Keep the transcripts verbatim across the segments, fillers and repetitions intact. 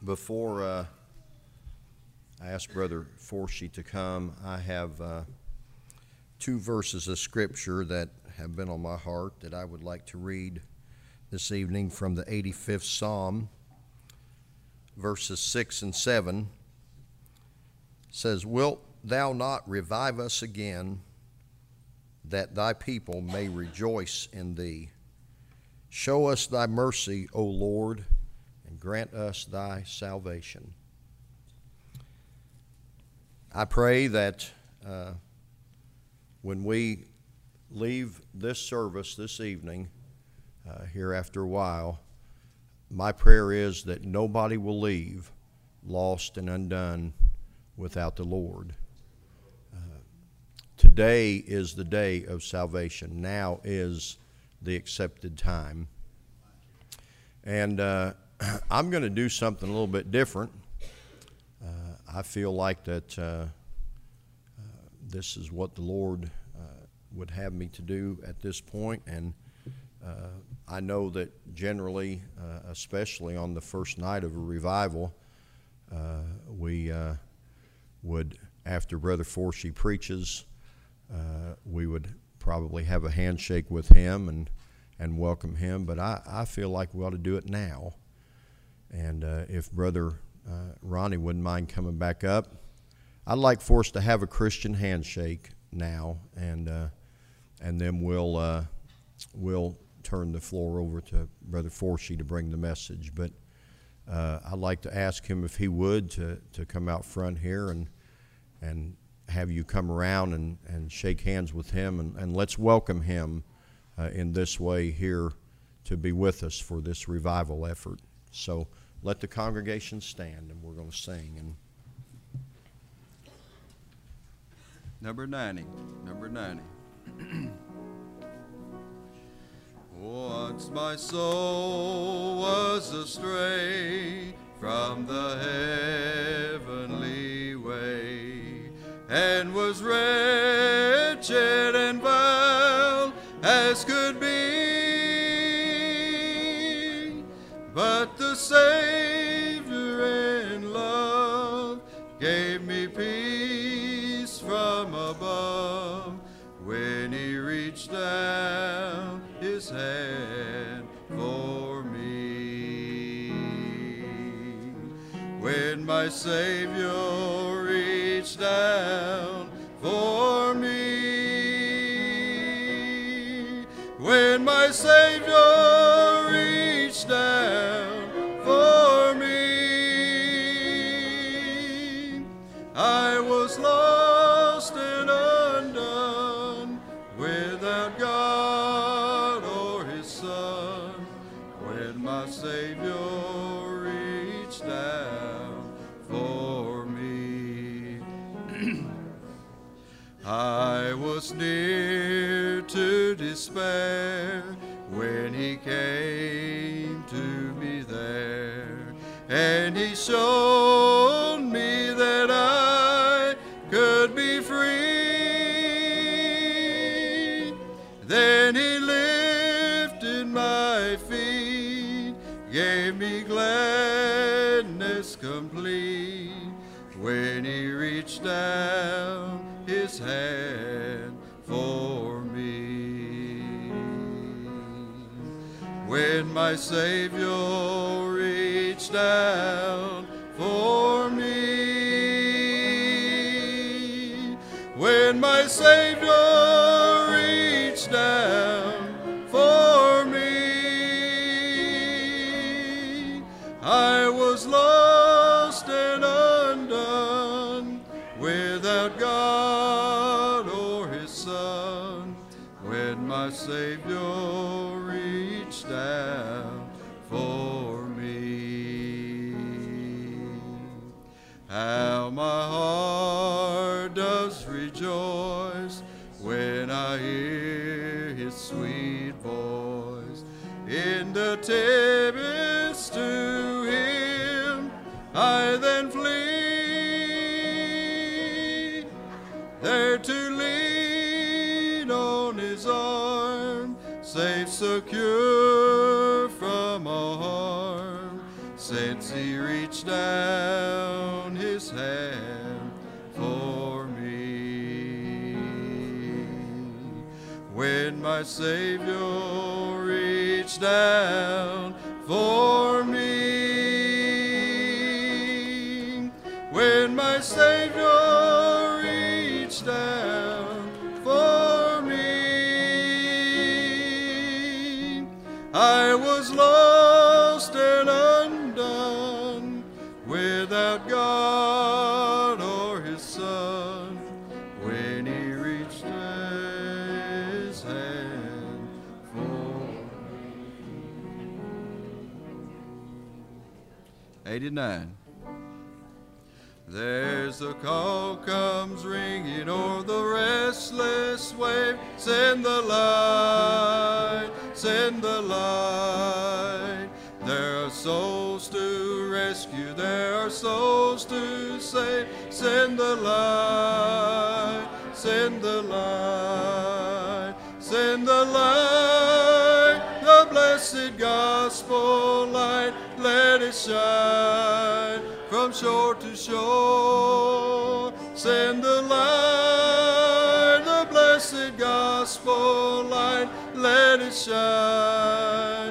Before uh, I ask Brother Forshee to come, I have uh, two verses of Scripture that have been on my heart that I would like to read this evening from the eighty-fifth Psalm, verses six and seven. It says, "Wilt thou not revive us again, that thy people may rejoice in thee? Show us thy mercy, O Lord, and grant us thy salvation." I pray that uh, when we leave this service this evening, uh, here after a while, my prayer is that nobody will leave lost and undone without the Lord. Uh, today is the day of salvation. Now is the accepted time. And uh, I'm going to do something a little bit different. Uh, I feel like that uh, uh, this is what the Lord uh, would have me to do at this point, and uh, I know that generally, uh, especially on the first night of a revival, uh, we uh, would, after Brother Forshee preaches, uh, we would probably have a handshake with him and, and welcome him, but I, I feel like we ought to do it now. And uh, if Brother uh, Ronnie wouldn't mind coming back up, I'd like for us to have a Christian handshake now, and uh, and then we'll uh, we'll turn the floor over to Brother Forshee to bring the message. But uh, I'd like to ask him if he would to, to come out front here and and have you come around and, and shake hands with him, and, and let's welcome him uh, in this way here to be with us for this revival effort. So let the congregation stand, and we're going to sing. And Number ninety, number ninety. Once my soul was astray from the heavenly way, and was wretched and vile as could be, but the Savior in love gave me peace from above, when he reached down his hand for me. When my Savior reached down for me, when my Savior reached down for me, I was lost and undone, without God or his Son, when my Savior reached down for me. I was near to despair when he came to me there, and he showed me that I could be free. Then he lifted my feet, gave me gladness complete, when he reached down his hand for me. When my Savior reached down for me, when my Savior reached down for me, I was lost and undone, without God or his Son, when my Savior reached down for me. How my heart does rejoice when I hear his sweet voice. In the tempest to him I then flee, there to lean on his arm, safe secure from all harm, since he reached down his hand for me. When my Savior reached down for me, when my Savior reached down for me, I was lost and undone, without God or his Son, when he reached his hand for me. eighty-nine. There's the call comes ringing o'er the restless wave. Send the light, send the light. There are souls to rescue, there are souls to save. Send the light, send the light, send the light. The blessed gospel light, let it shine from shore to shore. Send the light, the blessed gospel light, let it shine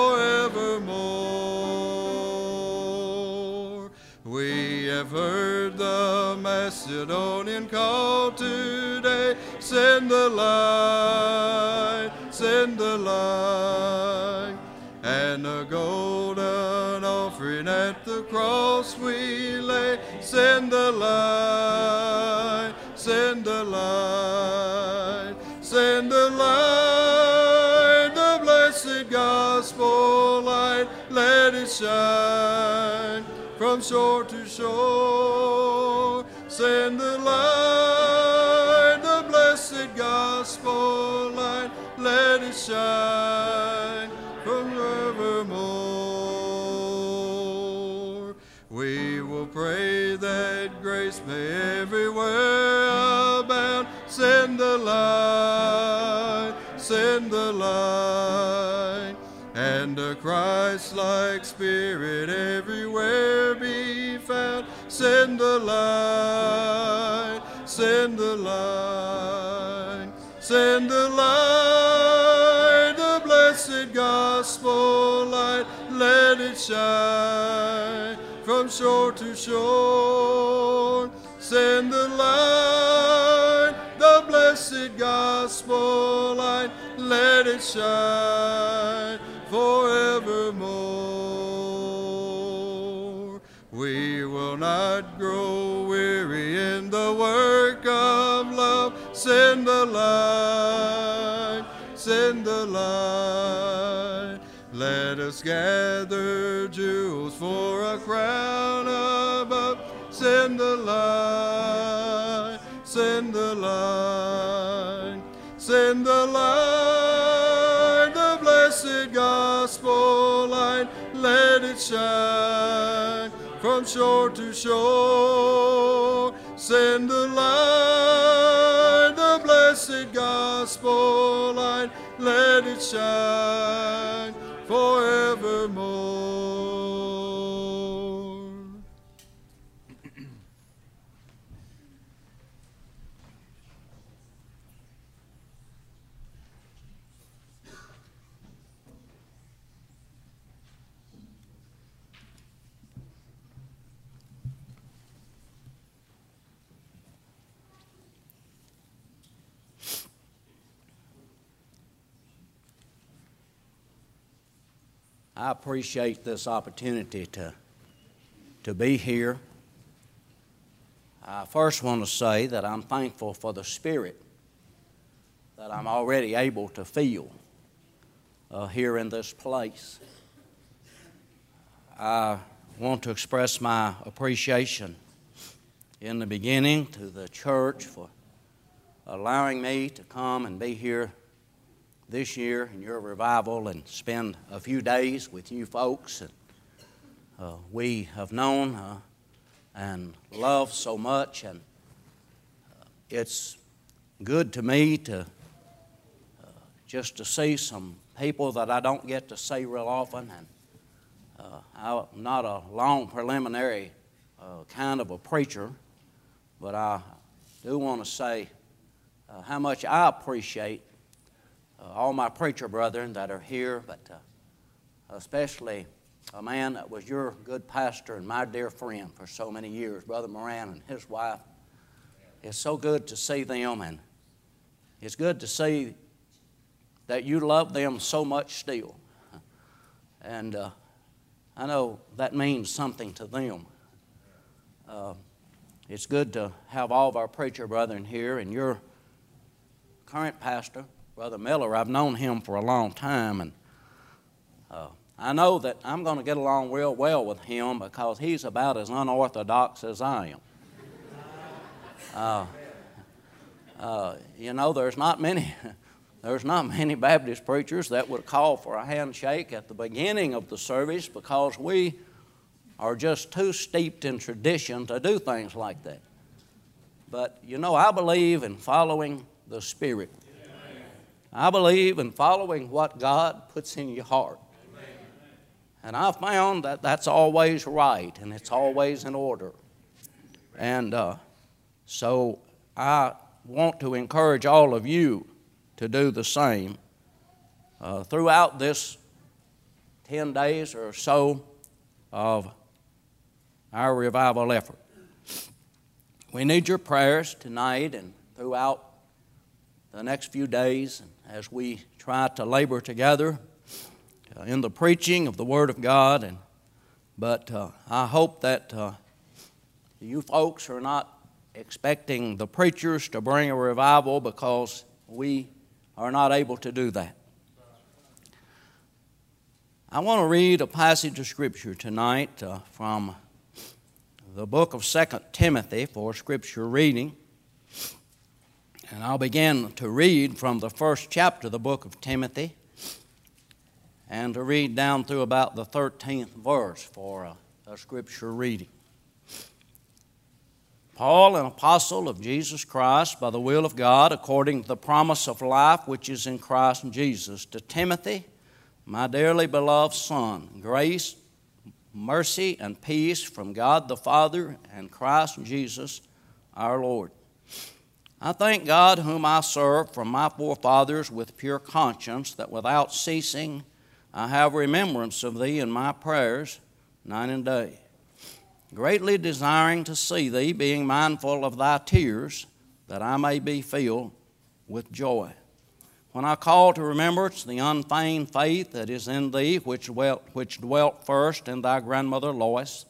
forevermore. We have heard the Macedonian call today. Send the light, send the light. And a golden offering at the cross we lay. Send the light, send the light, send the light. The blessed gospel light, let it shine from shore to shore. Send the light, the blessed gospel light, let it shine forevermore. We will pray that grace may everywhere abound. Send the light, send the light, and a Christ-like spirit everywhere be found. Send the light, send the light, send the light. The blessed gospel light, let it shine from shore to shore. Send the light, the blessed gospel light, let it shine forevermore. We will not grow weary in the work of love. Send the light, send the light. Let us gather jewels for a crown above. Send the light, send the light, send the light. The blessed gospel light, let it shine from shore to shore. Send the light, the blessed gospel light, let it shine forevermore. I appreciate this opportunity to, to be here. I first want to say that I'm thankful for the Spirit that I'm already able to feel uh, here in this place. I want to express my appreciation in the beginning to the church for allowing me to come and be here this year in your revival and spend a few days with you folks. And, uh, we have known uh, and loved so much, and uh, it's good to me to uh, just to see some people that I don't get to see real often, and Uh, I'm not a long preliminary uh, kind of a preacher, but I do want to say uh, how much I appreciate uh, all my preacher brethren that are here, but uh, especially a man that was your good pastor and my dear friend for so many years, Brother Moran and his wife. It's so good to see them, and it's good to see that you love them so much still. And uh, I know that means something to them. Uh, it's good to have all of our preacher brethren here, and your current pastor, Brother Miller, I've known him for a long time, and uh, I know that I'm going to get along real well with him because he's about as unorthodox as I am. Uh, uh, you know, there's not many... There's not many Baptist preachers that would call for a handshake at the beginning of the service because we are just too steeped in tradition to do things like that. But, you know, I believe in following the Spirit. I believe in following what God puts in your heart. And I've found that that's always right and it's always in order. And uh, so I want to encourage all of you to do the same. Uh, throughout this ten days or so of our revival effort. We need your prayers tonight and throughout the next few days as we try to labor together uh, in the preaching of the Word of God. And But uh, I hope that uh, you folks are not expecting the preachers to bring a revival because we are not able to do that. I want to read a passage of Scripture tonight uh, from the book of Second Timothy for Scripture reading. And I'll begin to read from the first chapter of the book of Timothy and to read down through about the thirteenth verse for a, a Scripture reading. Paul, an apostle of Jesus Christ, by the will of God, according to the promise of life which is in Christ Jesus, to Timothy, my dearly beloved son, grace, mercy, and peace from God the Father and Christ Jesus our Lord. I thank God whom I serve from my forefathers with pure conscience, that without ceasing I have remembrance of thee in my prayers night and day, greatly desiring to see thee, being mindful of thy tears, that I may be filled with joy. When I call to remembrance the unfeigned faith that is in thee, which dwelt, which dwelt first in thy grandmother Lois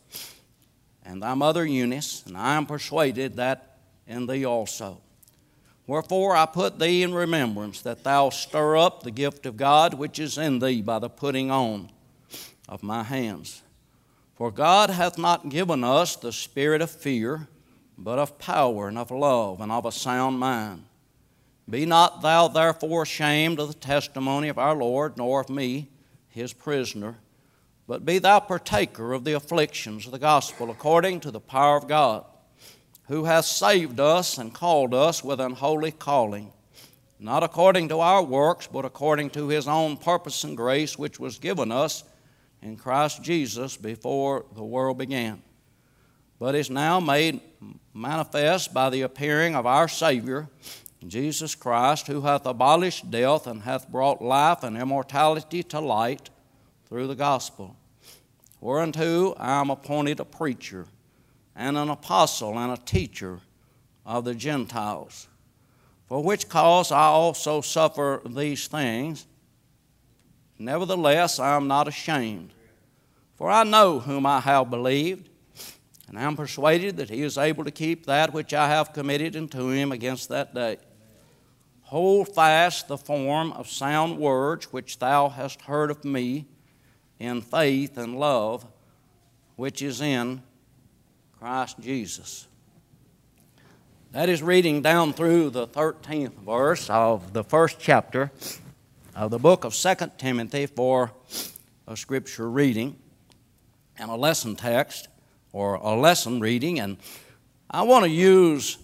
and thy mother Eunice, and I am persuaded that in thee also. Wherefore I put thee in remembrance, that thou stir up the gift of God which is in thee by the putting on of my hands. For God hath not given us the spirit of fear, but of power and of love and of a sound mind. Be not thou therefore ashamed of the testimony of our Lord, nor of me, his prisoner, but be thou partaker of the afflictions of the gospel according to the power of God, who hath saved us and called us with an holy calling, not according to our works, but according to his own purpose and grace, which was given us in Christ Jesus before the world began, but is now made manifest by the appearing of our Savior, Jesus Christ, who hath abolished death and hath brought life and immortality to light through the gospel, whereunto I am appointed a preacher and an apostle and a teacher of the Gentiles, for which cause I also suffer these things. Nevertheless, I am not ashamed, for I know whom I have believed, and I am persuaded that he is able to keep that which I have committed unto him against that day. Hold fast the form of sound words which thou hast heard of me in faith and love which is in Christ Jesus. That is reading down through the thirteenth verse of the first chapter of the book of Second Timothy for a Scripture reading and a lesson text or a lesson reading. And I want to use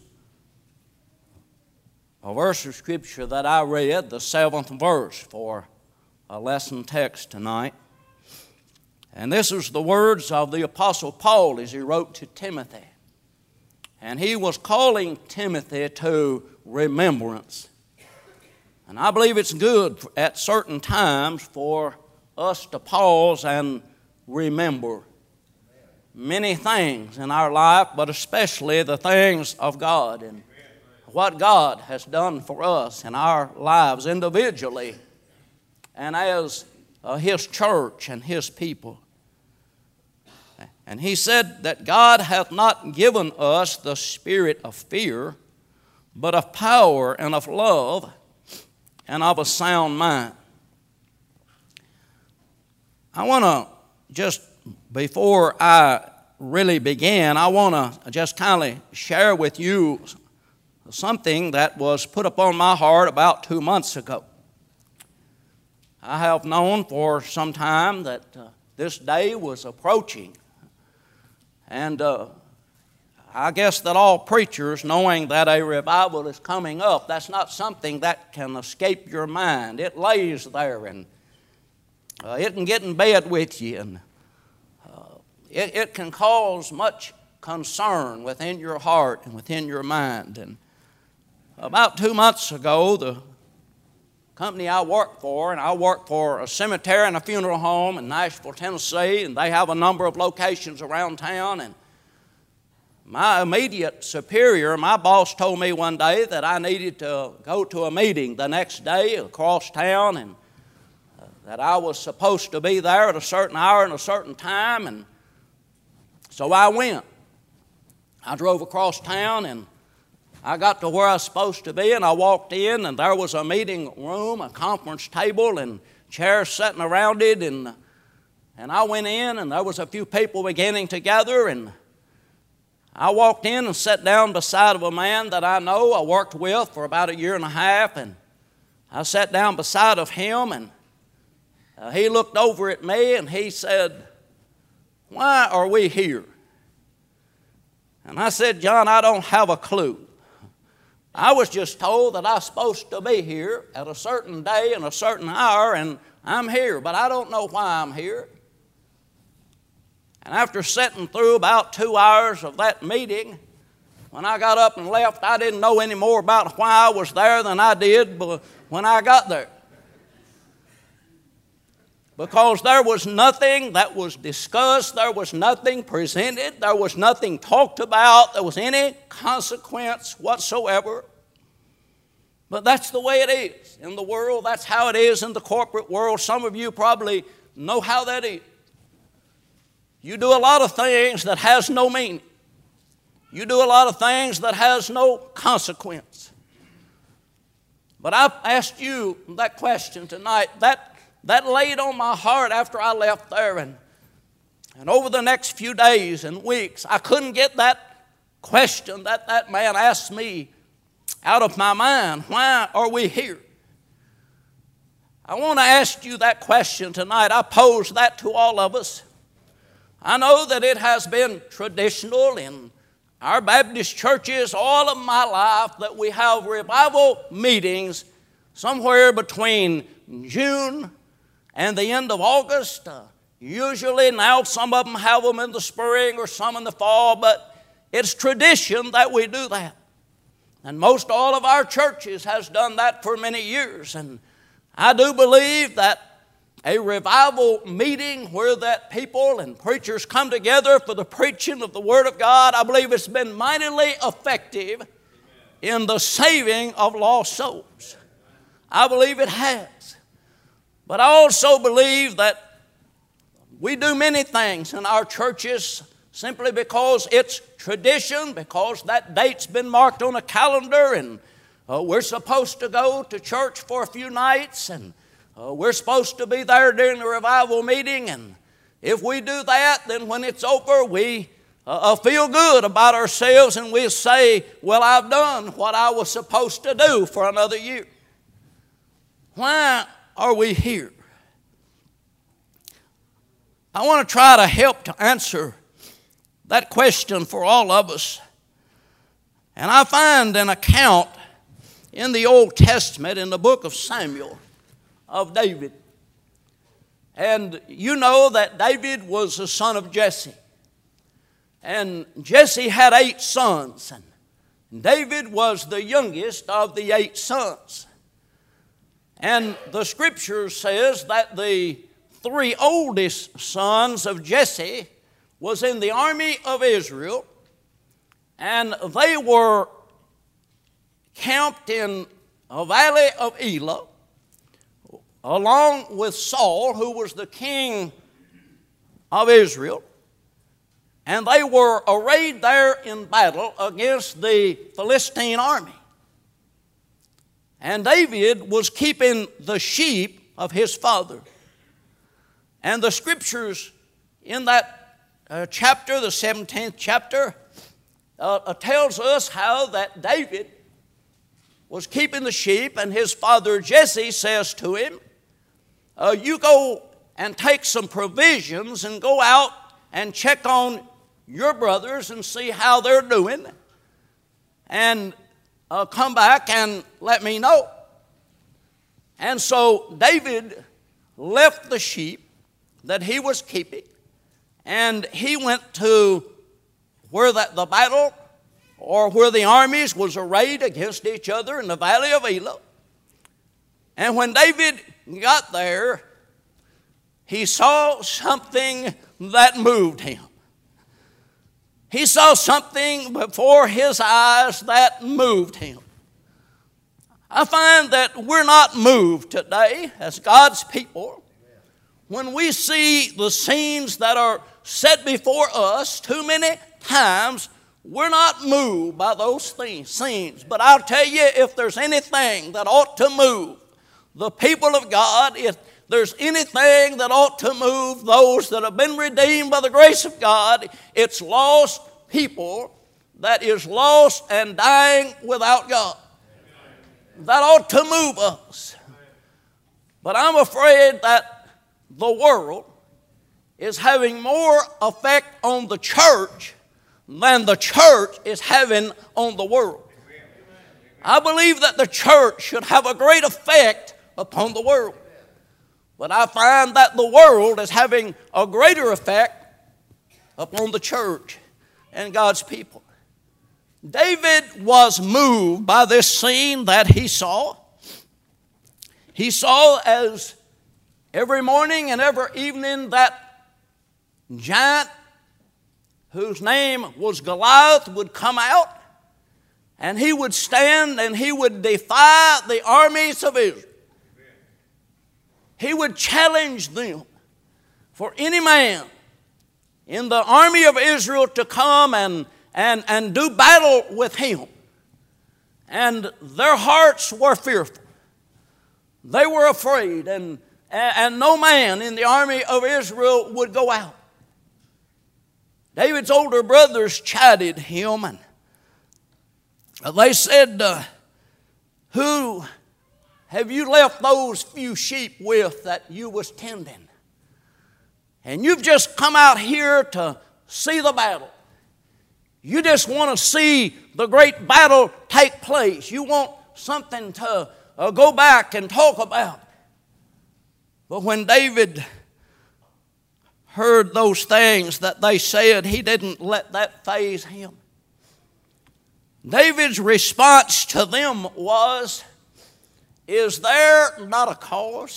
a verse of Scripture that I read, the seventh verse, for a lesson text tonight. And this was the words of the Apostle Paul as he wrote to Timothy. And he was calling Timothy to remembrance. And I believe it's good at certain times for us to pause and remember many things in our life, but especially the things of God and what God has done for us in our lives individually and as uh, His church and His people. And he said that God hath not given us the spirit of fear, but of power and of love and of a sound mind. I want to just, before I really begin, I want to just kind of share with you something that was put upon my heart about two months ago. I have known for some time that uh, this day was approaching. And uh, I guess that all preachers, knowing that a revival is coming up, that's not something that can escape your mind. It lays there, and uh, it can get in bed with you, and uh, it, it can cause much concern within your heart and within your mind. And about two months ago, the company I work for, and I work for a cemetery and a funeral home in Nashville, Tennessee, and they have a number of locations around town. And my immediate superior, my boss, told me one day that I needed to go to a meeting the next day across town, and uh, that I was supposed to be there at a certain hour and a certain time. And so I went. I drove across town, and I got to where I was supposed to be, and I walked in, and there was a meeting room, a conference table, and chairs sitting around it. And, and I went in, and there was a few people beginning to gather, and I walked in and sat down beside of a man that I know, I worked with for about a year and a half, and I sat down beside of him, and uh, he looked over at me, and he said, "Why are we here?" And I said, "John, I don't have a clue. I was just told that I'm supposed to be here at a certain day and a certain hour, and I'm here, but I don't know why I'm here." And after sitting through about two hours of that meeting, when I got up and left, I didn't know any more about why I was there than I did when I got there. Because there was nothing that was discussed, there was nothing presented, there was nothing talked about, there was any consequence whatsoever. But that's the way it is in the world. That's how it is in the corporate world. Some of you probably know how that is. You do a lot of things that has no meaning. You do a lot of things that has no consequence. But I've asked you that question tonight. That That laid on my heart after I left there. And, and over the next few days and weeks, I couldn't get that question that that man asked me out of my mind. Why are we here? I want to ask you that question tonight. I pose that to all of us. I know that it has been traditional in our Baptist churches all of my life that we have revival meetings somewhere between June and the end of August. Uh, usually now some of them have them in the spring or some in the fall, but it's tradition that we do that. And most all of our churches has done that for many years. And I do believe that a revival meeting where that people and preachers come together for the preaching of the Word of God, I believe it's been mightily effective in the saving of lost souls. I believe it has. But I also believe that we do many things in our churches simply because it's tradition, because that date's been marked on a calendar, and uh, we're supposed to go to church for a few nights, and uh, we're supposed to be there during the revival meeting. And if we do that, then when it's over, we uh, feel good about ourselves, and we say, well, I've done what I was supposed to do for another year. Why are we here? I want to try to help to answer that question for all of us. And I find an account in the Old Testament, in the book of Samuel, of David. And you know that David was the son of Jesse. And Jesse had eight sons. And David was the youngest of the eight sons. And the scripture says that the three oldest sons of Jesse was in the army of Israel. And they were camped in a valley of Elah, along with Saul, who was the king of Israel. And they were arrayed there in battle against the Philistine army. And David was keeping the sheep of his father. And the scriptures in that uh, chapter, the seventeenth chapter, uh, uh, tells us how that David was keeping the sheep, and his father Jesse says to him, uh, you go and take some provisions and go out and check on your brothers and see how they're doing, and uh, come back and let me know. And so David left the sheep that he was keeping, and he went to where that the battle or where the armies was arrayed against each other in the valley of Elah. And when David got there, he saw something that moved him. He saw something before his eyes that moved him. I find that we're not moved today as God's people when we see the scenes that are set before us. Too many times we're not moved by those things, scenes. But I'll tell you, if there's anything that ought to move the people of God, if there's anything that ought to move those that have been redeemed by the grace of God, it's lost people that is lost and dying without God. That ought to move us. But I'm afraid that the world is having more effect on the church than the church is having on the world. I believe that the church should have a great effect upon the world. But I find that the world is having a greater effect upon the church and God's people. David was moved by this scene that he saw. He saw as every morning and every evening that giant whose name was Goliath would come out, and he would stand and he would defy the armies of Israel. He would challenge them for any man in the army of Israel to come and, and, and do battle with him. And their hearts were fearful. They were afraid, and, and no man in the army of Israel would go out. David's older brothers chided him, and they said, uh, who have you left those few sheep with that you was tending? And you've just come out here to see the battle. You just want to see the great battle take place. You want something to uh, go back and talk about. But when David heard those things that they said, he didn't let that faze him. David's response to them was, is there not a cause?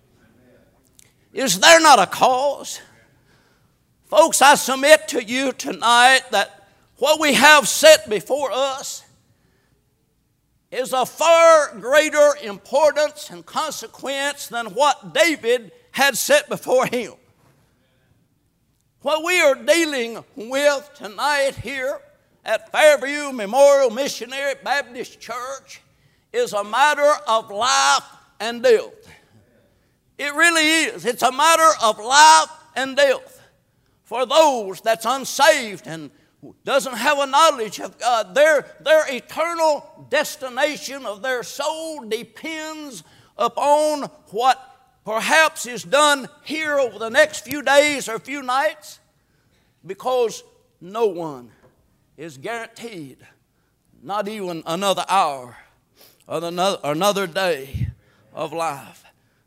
Is there not a cause? Folks, I submit to you tonight that what we have set before us is of far greater importance and consequence than what David had set before him. What we are dealing with tonight here at Fairview Memorial Missionary Baptist Church is a matter of life and death. It really is. It's a matter of life and death. For those that's unsaved and doesn't have a knowledge of God, their, their eternal destination of their soul depends upon what perhaps is done here over the next few days or few nights, because no one is guaranteed not even another hour or another, another day of life.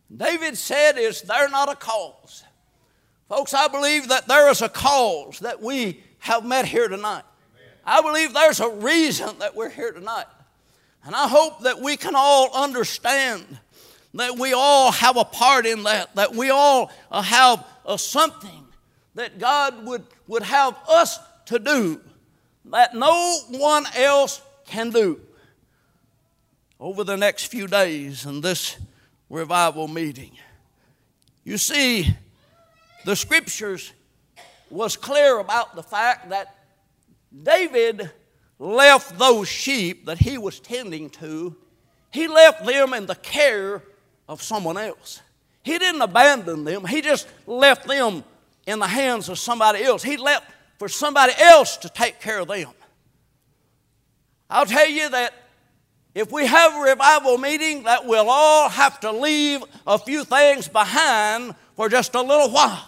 David said, is there not a cause? Folks, I believe that there is a cause that we have met here tonight. I believe there's a reason that we're here tonight. And I hope that we can all understand that we all have a part in that, that we all uh, have uh, something that God would, would have us to do that no one else can do over the next few days in this revival meeting. You see, the Scriptures was clear about the fact that David left those sheep that he was tending to, he left them in the care of someone else. He didn't abandon them. He just left them in the hands of somebody else. He left for somebody else to take care of them. I'll tell you that if we have a revival meeting, that we'll all have to leave a few things behind for just a little while.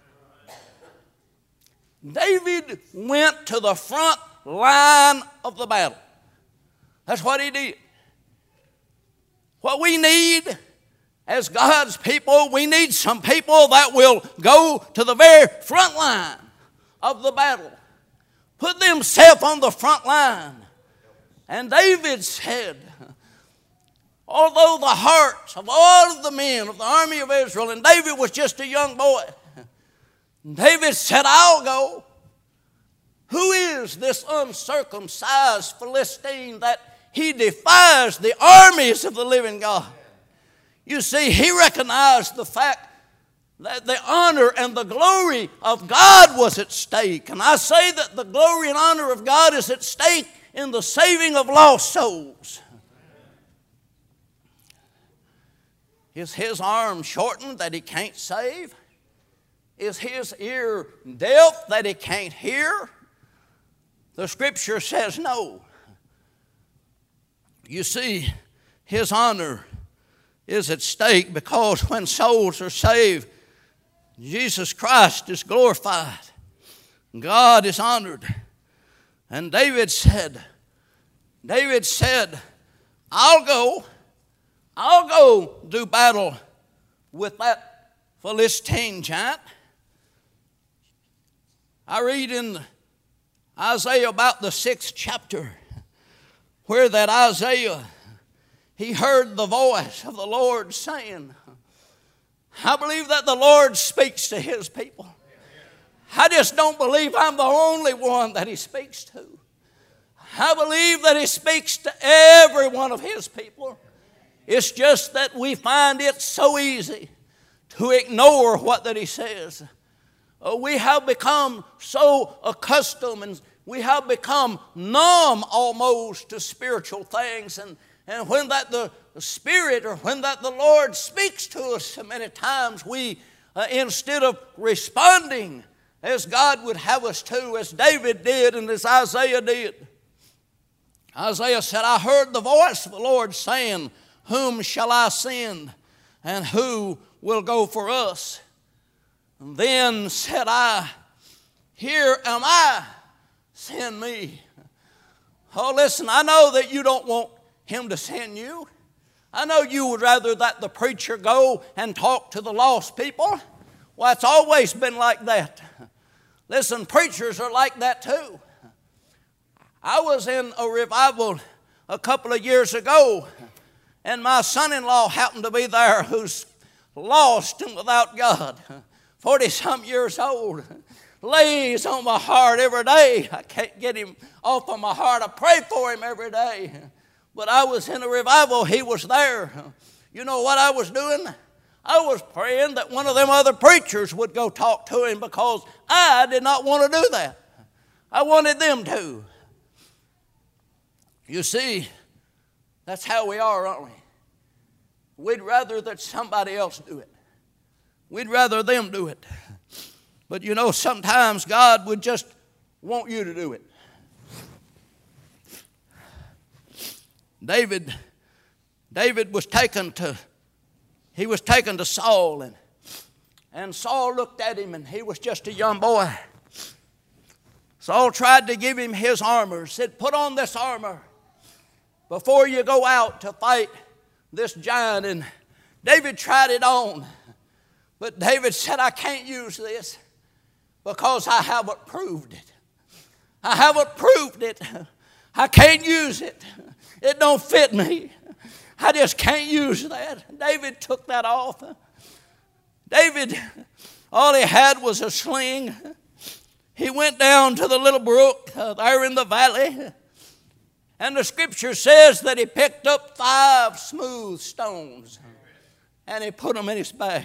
David went to the front line of the battle. That's what he did. What we need as God's people, we need some people that will go to the very front line of the battle. Put themselves on the front line. And David said, although the hearts of all of the men of the army of Israel, and David was just a young boy, David said, I'll go. Who is this uncircumcised Philistine that he defies the armies of the living God? You see, he recognized the fact that the honor and the glory of God was at stake. And I say that the glory and honor of God is at stake in the saving of lost souls. Is his arm shortened that he can't save? Is his ear deaf that he can't hear? The Scripture says no. You see, his honor is at stake because when souls are saved, Jesus Christ is glorified. God is honored. And David said, David said, I'll go, I'll go do battle with that Philistine giant. I read in Isaiah about the sixth chapter where that Isaiah, he heard the voice of the Lord saying, I believe that the Lord speaks to his people. I just don't believe I'm the only one that he speaks to. I believe that he speaks to every one of his people. It's just that we find it so easy to ignore what that he says. Uh, we have become so accustomed and we have become numb almost to spiritual things. And, and when that the, the Spirit or when that the Lord speaks to us so many times, we, uh, instead of responding as God would have us to, as David did and as Isaiah did. Isaiah said, I heard the voice of the Lord saying, whom shall I send, and who will go for us? And then said I, here am I, send me. Oh, listen, I know that you don't want him to send you. I know you would rather that the preacher go and talk to the lost people. Well, it's always been like that. Listen, preachers are like that too. I was in a revival a couple of years ago, and my son-in-law happened to be there who's lost and without God, forty-some years old. Lays on my heart every day. I can't get him off of my heart. I pray for him every day. But I was in a revival. He was there. You know what I was doing? I was praying that one of them other preachers would go talk to him because I did not want to do that. I wanted them to. You see, that's how we are, aren't we? We'd rather that somebody else do it. We'd rather them do it. But you know, sometimes God would just want you to do it. David, David was taken to, he was taken to Saul, and, and Saul looked at him, and he was just a young boy. Saul tried to give him his armor, said, put on this armor before you go out to fight this giant. And David tried it on. But David said, I can't use this because I haven't proved it. I haven't proved it. I can't use it. It don't fit me. I just can't use that. David took that off. David, all he had was a sling. He went down to the little brook uh, there in the valley. And the scripture says that he picked up five smooth stones and he put them in his bag.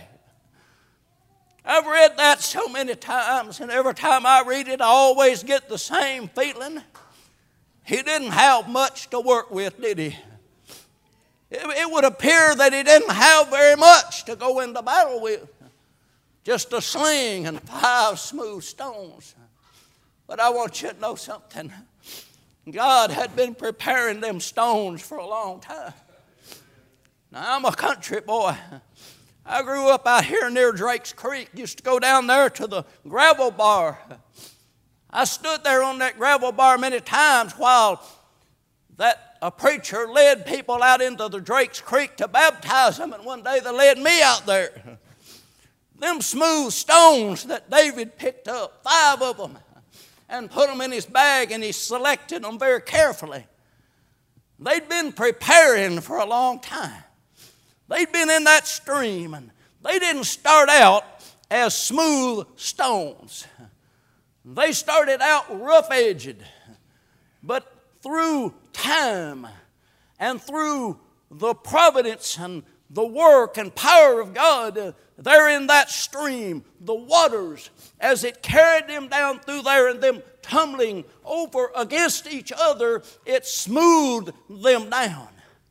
I've read that so many times, and every time I read it, I always get the same feeling. He didn't have much to work with, did he? It, it would appear that he didn't have very much to go into battle with. Just a sling and five smooth stones. But I want you to know something. God had been preparing them stones for a long time. Now, I'm a country boy. I grew up out here near Drake's Creek. Used to go down there to the gravel bar. I stood there on that gravel bar many times while that a preacher led people out into the Drake's Creek to baptize them, and one day they led me out there. Them smooth stones that David picked up, five of them, and put them in his bag, and he selected them very carefully. They'd been preparing for a long time. They'd been in that stream, and they didn't start out as smooth stones. They started out rough-edged, but through time and through the providence and the work and power of God, uh, there in that stream, the waters, as it carried them down through there and them tumbling over against each other, it smoothed them down.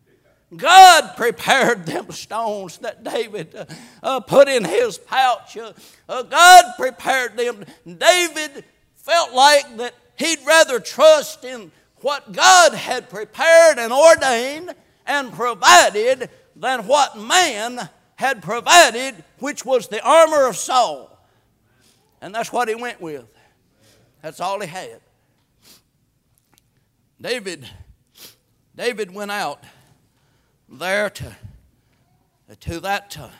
God prepared them stones that David uh, uh, put in his pouch. Uh, uh, God prepared them. David felt like that he'd rather trust in what God had prepared and ordained and provided than what man had provided, which was the armor of Saul. And that's what he went with. That's all he had. David, David went out there to, to that, uh,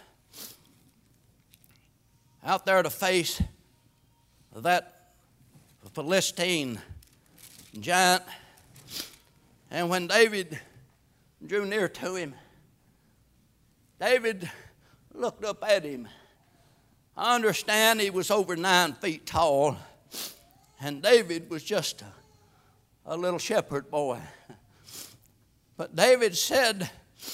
out there to face that Philistine giant. And when David drew near to him, David looked up at him. I understand he was over nine feet tall, and David was just a, a little shepherd boy. But David said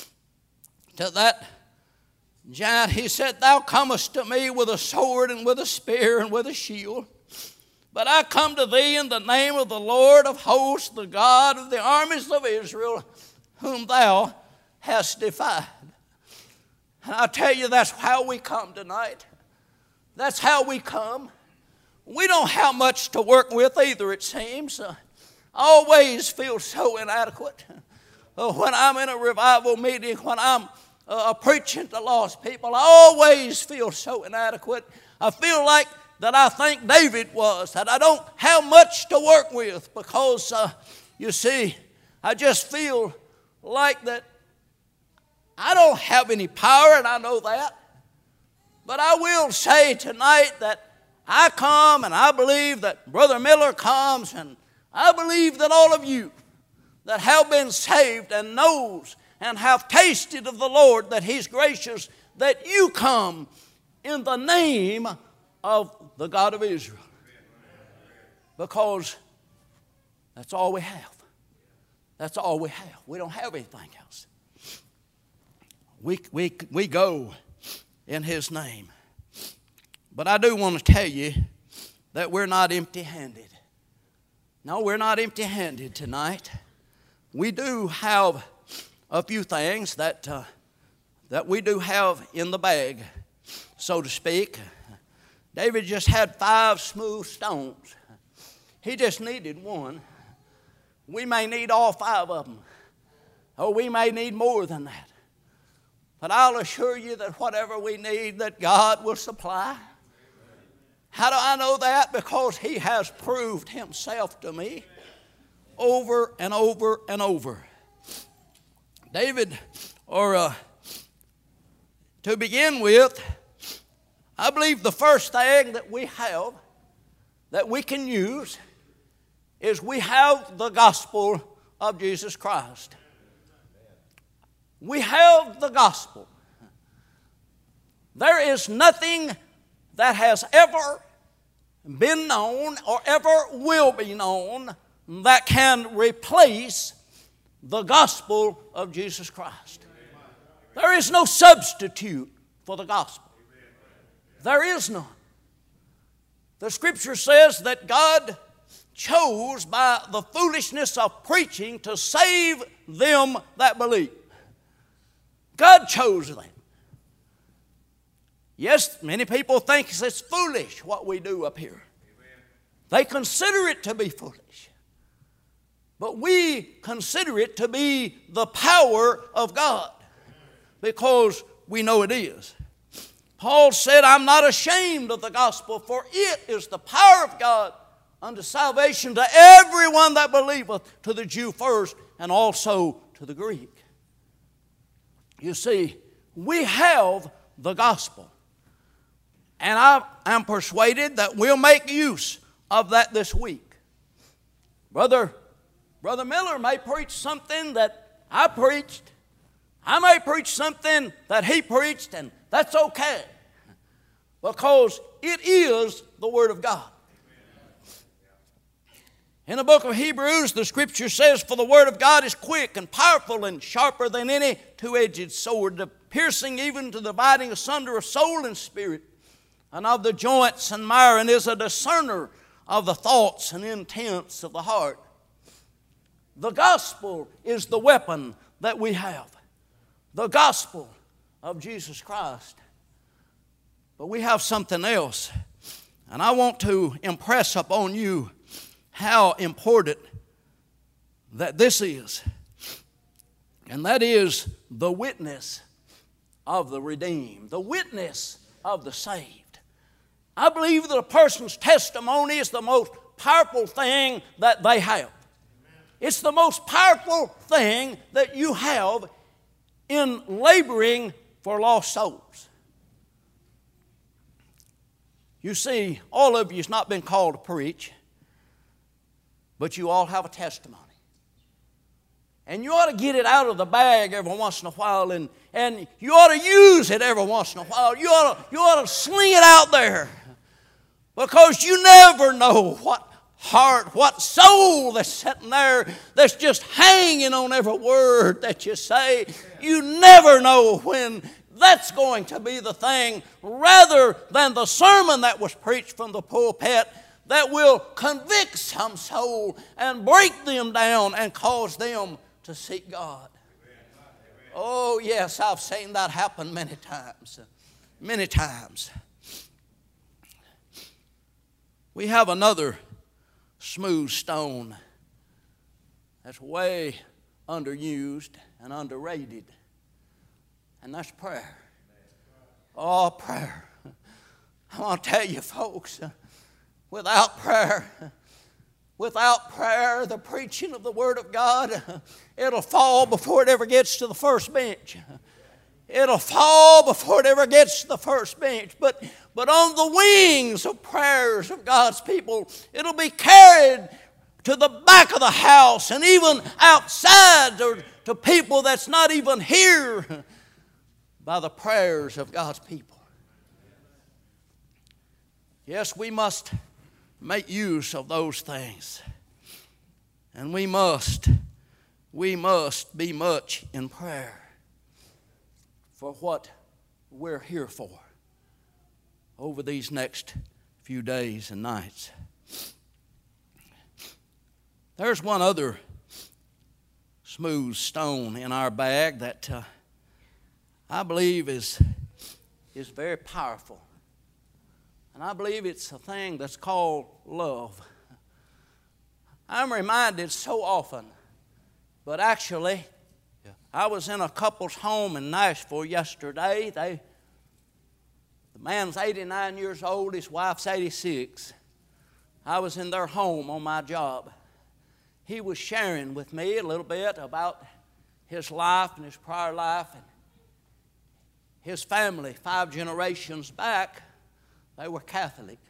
to that giant, he said, "Thou comest to me with a sword and with a spear and with a shield. But I come to thee in the name of the Lord of hosts, the God of the armies of Israel, whom thou hast defied." And I tell you, that's how we come tonight. That's how we come. We don't have much to work with either, it seems. Uh, I always feel so inadequate. Uh, when I'm in a revival meeting, when I'm uh, preaching to lost people, I always feel so inadequate. I feel like that I think David was, that I don't have much to work with because, uh, you see, I just feel like that I don't have any power, and I know that. But I will say tonight that I come, and I believe that Brother Miller comes, and I believe that all of you that have been saved and knows and have tasted of the Lord, that He's gracious, that you come in the name of the God of Israel. Because that's all we have. That's all we have. We don't have anything else. We, we, we go in His name. But I do want to tell you that we're not empty-handed. No, we're not empty-handed tonight. We do have a few things that, uh, that we do have in the bag, so to speak. David just had five smooth stones. He just needed one. We may need all five of them. Or we may need more than that. But I'll assure you that whatever we need, that God will supply. How do I know that? Because He has proved Himself to me over and over and over. David, or uh, to begin with, I believe the first thing that we have that we can use is we have the gospel of Jesus Christ. We have the gospel. There is nothing that has ever been known or ever will be known that can replace the gospel of Jesus Christ. There is no substitute for the gospel. There is none. The Scripture says that God chose by the foolishness of preaching to save them that believe. God chose them. Yes, many people think it's foolish what we do up here. They consider it to be foolish. But we consider it to be the power of God because we know it is. Paul said, I'm not ashamed of the gospel, for it is the power of God unto salvation to everyone that believeth, to the Jew first, and also to the Greek. You see, we have the gospel. And I am persuaded that we'll make use of that this week. Brother, Brother Miller may preach something that I preached. I may preach something that he preached, and that's okay. Because it is the Word of God. In the book of Hebrews, the Scripture says, for the Word of God is quick and powerful and sharper than any two-edged sword, piercing even to the dividing asunder of soul and spirit, and of the joints and marrow, and is a discerner of the thoughts and intents of the heart. The gospel is the weapon that we have. The gospel of Jesus Christ. But we have something else. And I want to impress upon you how important that this is. And that is the witness of the redeemed. The witness of the saved. I believe that a person's testimony is the most powerful thing that they have. It's the most powerful thing that you have in laboring for lost souls. You see, all of you has not been called to preach, but you all have a testimony. And you ought to get it out of the bag every once in a while, and, and you ought to use it every once in a while. You ought to, you ought to sling it out there. Because you never know what heart, what soul that's sitting there that's just hanging on every word that you say. You never know when that's going to be the thing, rather than the sermon that was preached from the pulpit that will convict some soul and break them down and cause them to seek God. Oh, yes, I've seen that happen many times. Many times. We have another smooth stone that's way underused and underrated, and that's prayer. Oh, prayer. I want to tell you, folks, without prayer, without prayer, the preaching of the Word of God, it'll fall before it ever gets to the first bench. It'll fall before it ever gets to the first bench. But, but on the wings of prayers of God's people, it'll be carried to the back of the house and even outside to, to people that's not even here by the prayers of God's people. Yes, we must make use of those things. And we must, we must be much in prayer for what we're here for over these next few days and nights. There's one other smooth stone in our bag that uh, I believe is, is very powerful. And I believe it's a thing that's called love. I'm reminded so often, but actually, I was in a couple's home in Nashville yesterday. They, the man's eighty-nine years old, his wife's eighty-six. I was in their home on my job. He was sharing with me a little bit about his life and his prior life. And his family, five generations back, they were Catholic.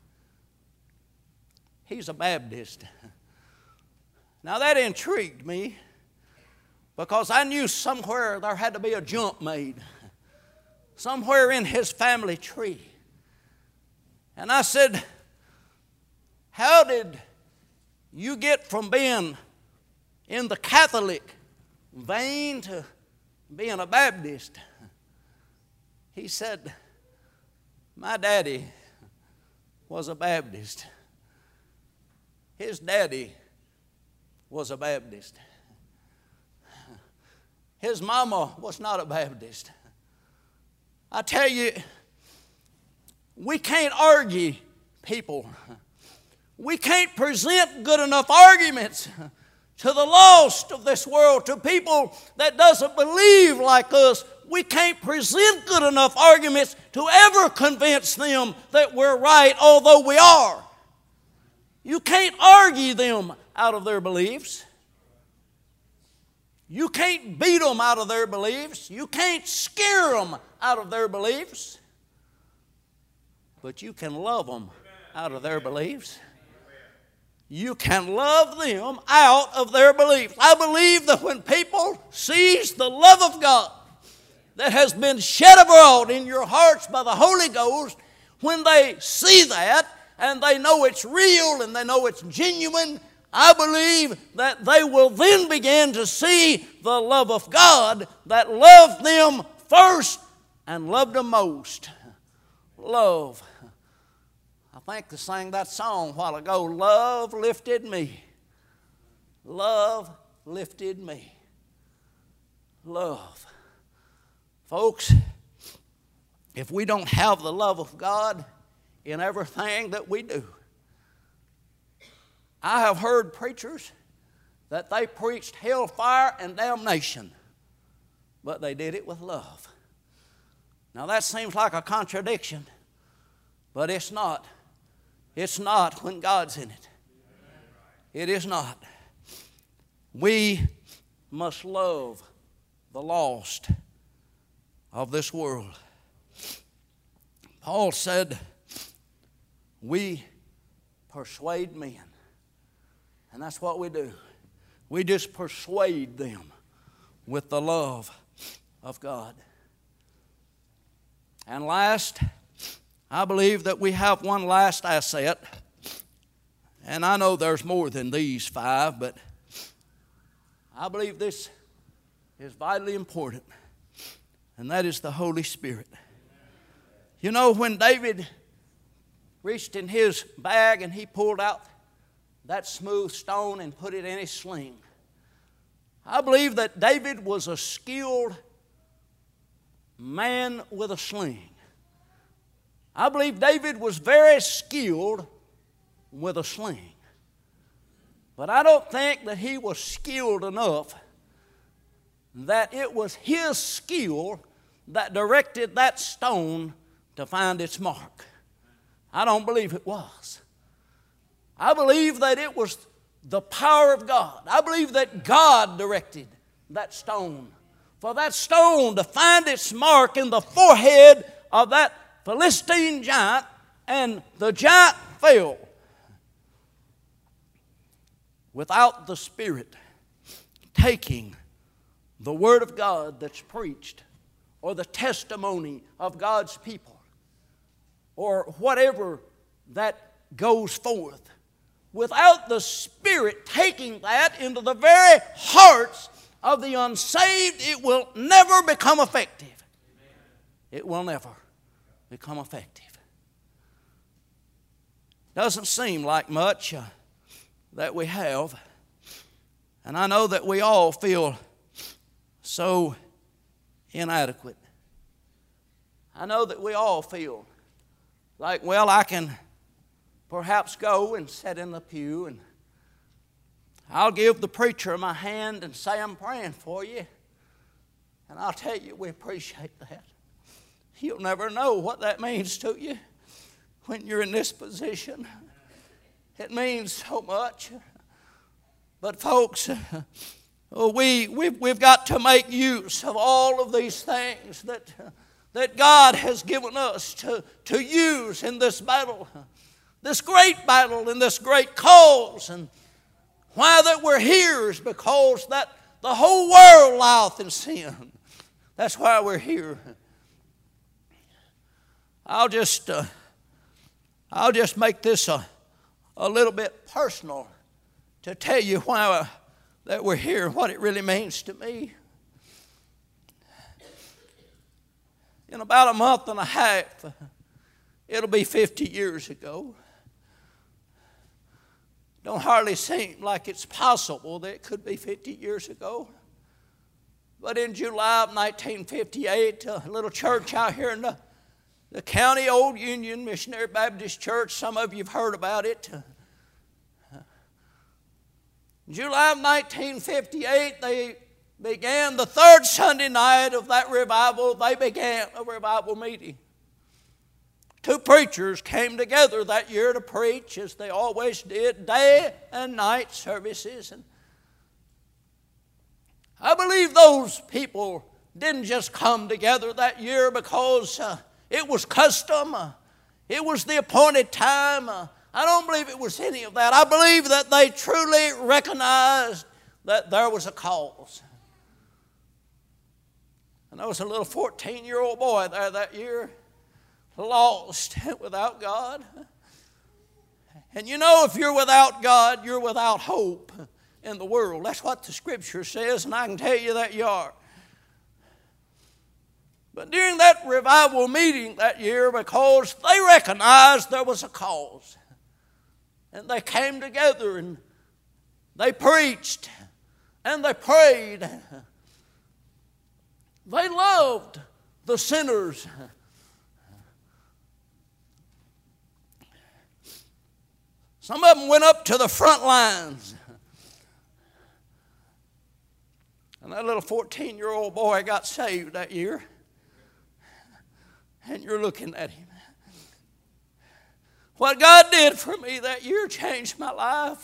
He's a Baptist. Now that intrigued me because I knew somewhere there had to be a jump made, somewhere in his family tree. And I said, how did you get from being in the Catholic vein to being a Baptist? He said, my daddy was a Baptist. His daddy was a Baptist. His mama was not a Baptist. I tell you, we can't argue people. We can't present good enough arguments to the lost of this world, to people that doesn't believe like us. We can't present good enough arguments to ever convince them that we're right, although we are. You can't argue them out of their beliefs. You can't beat them out of their beliefs. You can't scare them out of their beliefs. But you can love them out of their beliefs. You can love them out of their beliefs. I believe that when people sees the love of God that has been shed abroad in your hearts by the Holy Ghost, when they see that and they know it's real and they know it's genuine, I believe that they will then begin to see the love of God that loved them first and loved them most. Love. I think they sang that song a while ago, love lifted me. Love lifted me. Love. Folks, if we don't have the love of God in everything that we do, I have heard preachers that they preached hellfire and damnation, but they did it with love. Now that seems like a contradiction, but it's not. It's not when God's in it. It is not. We must love the lost of this world. Paul said, we persuade men. And that's what we do. We just persuade them with the love of God. And last, I believe that we have one last asset. And I know there's more than these five, but I believe this is vitally important. And that is the Holy Spirit. You know, when David reached in his bag and he pulled out that smooth stone and put it in his sling, I believe that David was a skilled man with a sling. I believe David was very skilled with a sling. But I don't think that he was skilled enough that it was his skill that directed that stone to find its mark. I don't believe it was. I believe that it was the power of God. I believe that God directed that stone for that stone to find its mark in the forehead of that Philistine giant, and the giant fell. Without the Spirit taking the Word of God that's preached, or the testimony of God's people, or whatever that goes forth, without the Spirit taking that into the very hearts of the unsaved, it will never become effective. It will never become effective. Doesn't seem like much uh, that we have. And I know that we all feel so inadequate. I know that we all feel like, well, I can perhaps go and sit in the pew and I'll give the preacher my hand and say I'm praying for you. And I'll tell you, we appreciate that. You'll never know what that means to you when you're in this position. It means so much. But folks, oh, we, we've, we've got to make use of all of these things that that God has given us to, to use in this battle, this great battle, in this great cause. And why that we're here is because that the whole world lieth in sin. That's why we're here. I'll just, uh, I'll just make this a, a little bit personal to tell you why uh, that we're here and what it really means to me. In about a month and a half, it'll be fifty years ago. Don't hardly seem like it's possible that it could be fifty years ago. But in July of nineteen fifty-eight, a little church out here in the, the county, Old Union Missionary Baptist Church, some of you have heard about it. In July of nineteen fifty-eight, they began the third Sunday night of that revival. They began a revival meeting. Two preachers came together that year to preach, as they always did, day and night services. And I believe those people didn't just come together that year because uh, it was custom. Uh, it was the appointed time. Uh, I don't believe it was any of that. I believe that they truly recognized that there was a cause. And there was a little fourteen-year-old boy there that year, lost without God. And you know, if you're without God, you're without hope in the world. That's what the Scripture says, and I can tell you that you are. But during that revival meeting that year, because they recognized there was a cause, and they came together and they preached and they prayed. They loved the sinners. Some of them went up to the front lines. And that little fourteen-year-old boy got saved that year. And you're looking at him. What God did for me that year changed my life.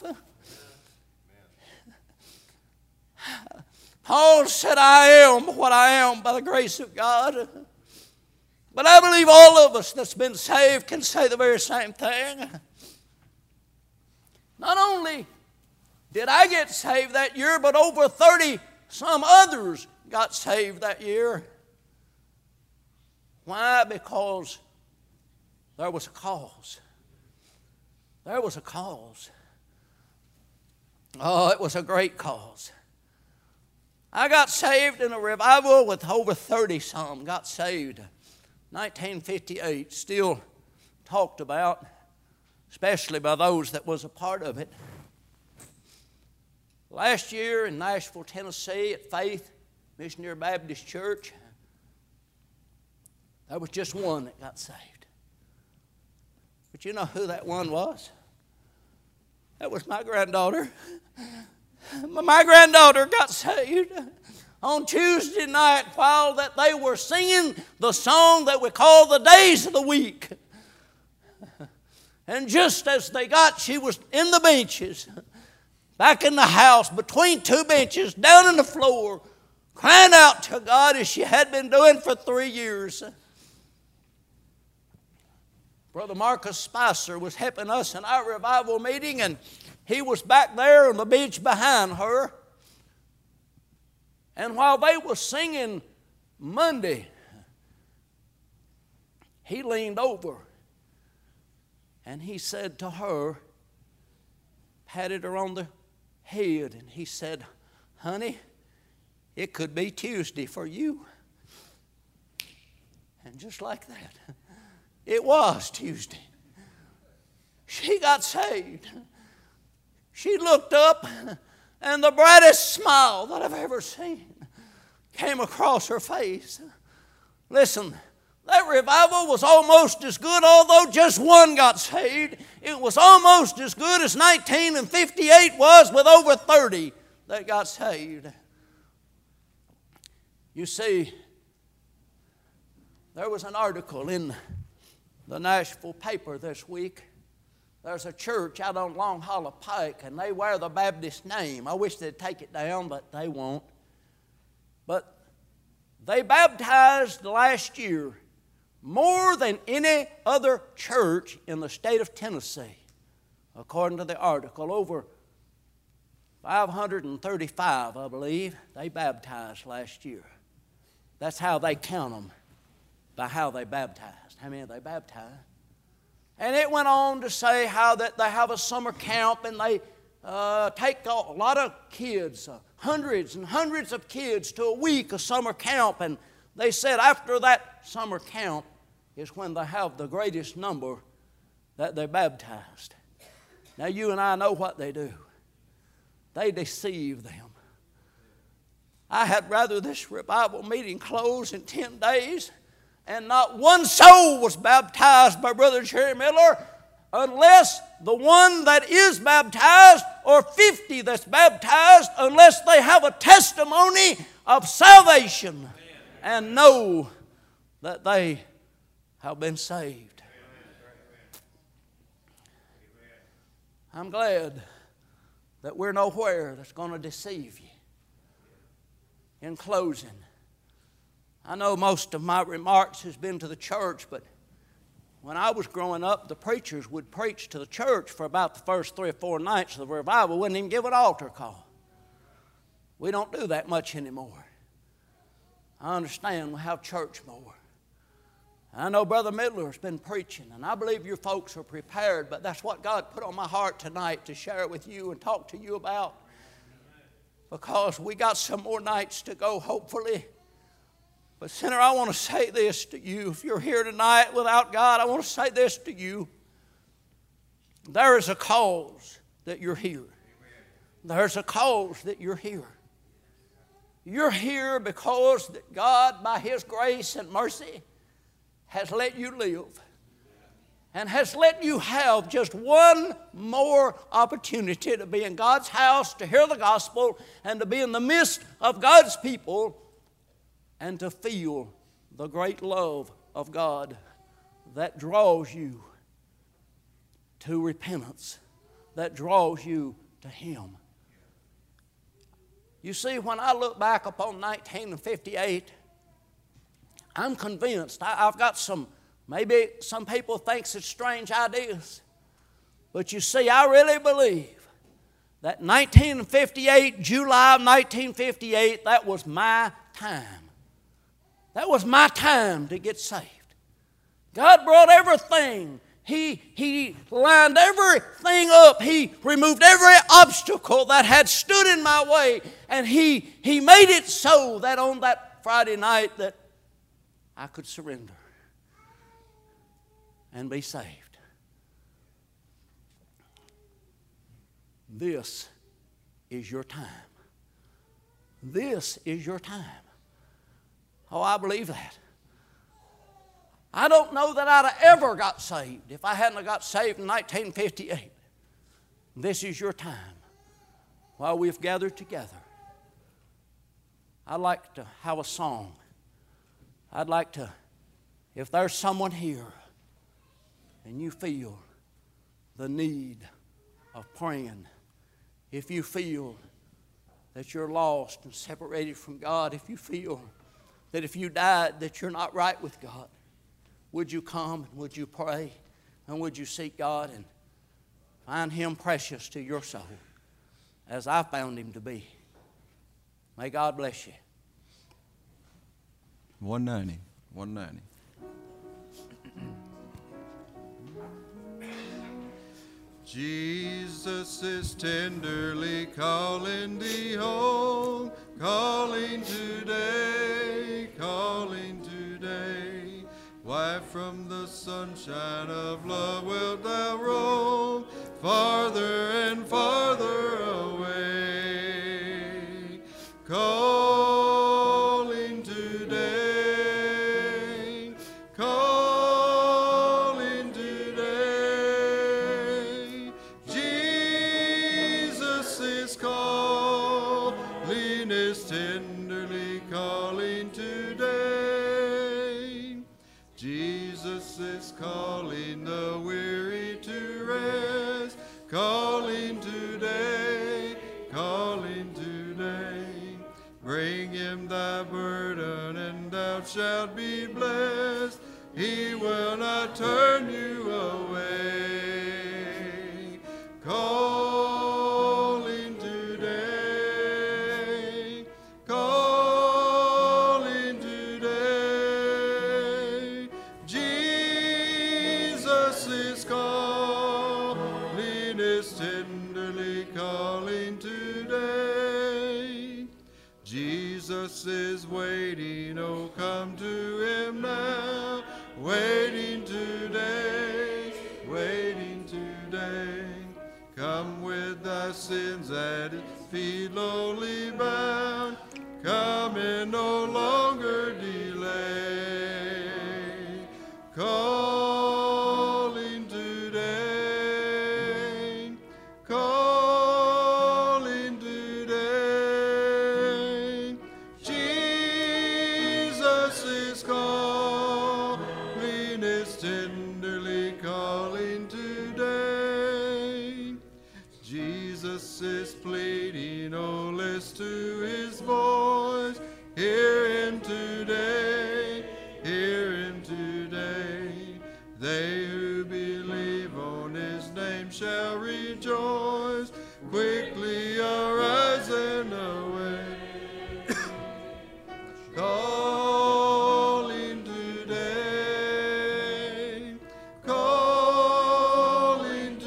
Paul said, I am what I am by the grace of God. But I believe all of us that's been saved can say the very same thing. Not only did I get saved that year, but over thirty some others got saved that year. Why? Because there was a cause. There was a cause. Oh, it was a great cause. I got saved in a revival with over thirty some got saved. nineteen fifty-eight, still talked about, especially by those that was a part of it. Last year in Nashville, Tennessee, at Faith Missionary Baptist Church, there was just one that got saved. But you know who that one was? That was my granddaughter. My granddaughter got saved on Tuesday night while that they were singing the song that we call the Days of the Week. And just as they got, she was in the benches, back in the house, between two benches, down on the floor, crying out to God as she had been doing for three years. Brother Marcus Spicer was helping us in our revival meeting, and he was back there on the bench behind her. And while they were singing Monday, he leaned over and he said to her, patted her on the head, and he said, honey, it could be Tuesday for you. And just like that, it was Tuesday. She got saved. She looked up, and the brightest smile that I've ever seen came across her face. Listen, that revival was almost as good, although just one got saved. It was almost as good as nineteen fifty-eight was with over thirty that got saved. You see, there was an article in the Nashville paper this week. There's a church out on Long Hollow Pike, and they wear the Baptist name. I wish they'd take it down, but they won't. But They baptized last year more than any other church in the state of Tennessee, according to the article. Over five hundred thirty-five, I believe, they baptized last year. That's how they count them, by how they baptized. How many they baptized? And it went on to say how that they have a summer camp and they uh, take a lot of kids, uh, hundreds and hundreds of kids to a week of summer camp. And they said after that summer camp is when they have the greatest number that they baptized. Now you and I know what they do. They deceive them. I had rather this revival meeting close in ten days and not one soul was baptized by Brother Jerry Miller unless the one that is baptized or fifty that's baptized, unless they have a testimony of salvation and know that they have been saved. I'm glad that we're nowhere that's going to deceive you. In closing, I know most of my remarks has been to the church, but when I was growing up, the preachers would preach to the church for about the first three or four nights of the revival. Wouldn't even give an altar call. We don't do that much anymore. I understand we have church more. I know Brother Midler's been preaching, and I believe your folks are prepared, but that's what God put on my heart tonight to share it with you and talk to you about. Because we got some more nights to go, hopefully. But sinner, I want to say this to you. If you're here tonight without God, I want to say this to you. There is a cause that you're here. There's a cause that you're here. You're here because that God, by His grace and mercy, has let you live and has let you have just one more opportunity to be in God's house, to hear the gospel, and to be in the midst of God's people and to feel the great love of God that draws you to repentance, that draws you to Him. You see, when I look back upon nineteen fifty-eight, I'm convinced. I, I've got some, maybe some people think it's strange ideas. But you see, I really believe that nineteen fifty-eight, July of nineteen fifty-eight, that was my time. That was my time to get saved. God brought everything. He, he lined everything up. He removed every obstacle that had stood in my way. And He, he made it so that on that Friday night that I could surrender and be saved. This is your time. This is your time. Oh, I believe that. I don't know that I'd have ever got saved if I hadn't got saved in nineteen fifty-eight. This is your time while we've gathered together. I'd like to have a song. I'd like to, if there's someone here and you feel the need of praying, if you feel that you're lost and separated from God, if you feel that if you died that you're not right with God, would you come and would you pray and would you seek God and find Him precious to your soul as I found Him to be? May God bless you. one ninety. one ninety. Jesus is tenderly calling thee home, calling today, calling today. Why from the sunshine of love wilt thou roam, farther and farther away? Calling today, calling today. Jesus is calling, is tenderly calling today. Jesus is calling the weary to rest, calling today, calling today. Bring Him thy burden and life shall be blessed. He will not turn you away. Calling today, calling today. Jesus is calling, is tenderly calling today. Jesus is waiting, oh come to him now. Waiting today, waiting today. Come with thy sins at his feet lowly bound. Come and no longer delay. Calling today, calling today. Jesus is calling, is tenderly calling today. Jesus is pleading, oh listen to his voice. Hear him today, hear him today. They who believe on his name shall rejoice. Quickly arise and away. Calling today, calling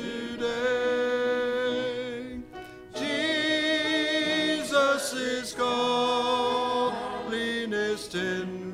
today. Jesus is calling, is tender.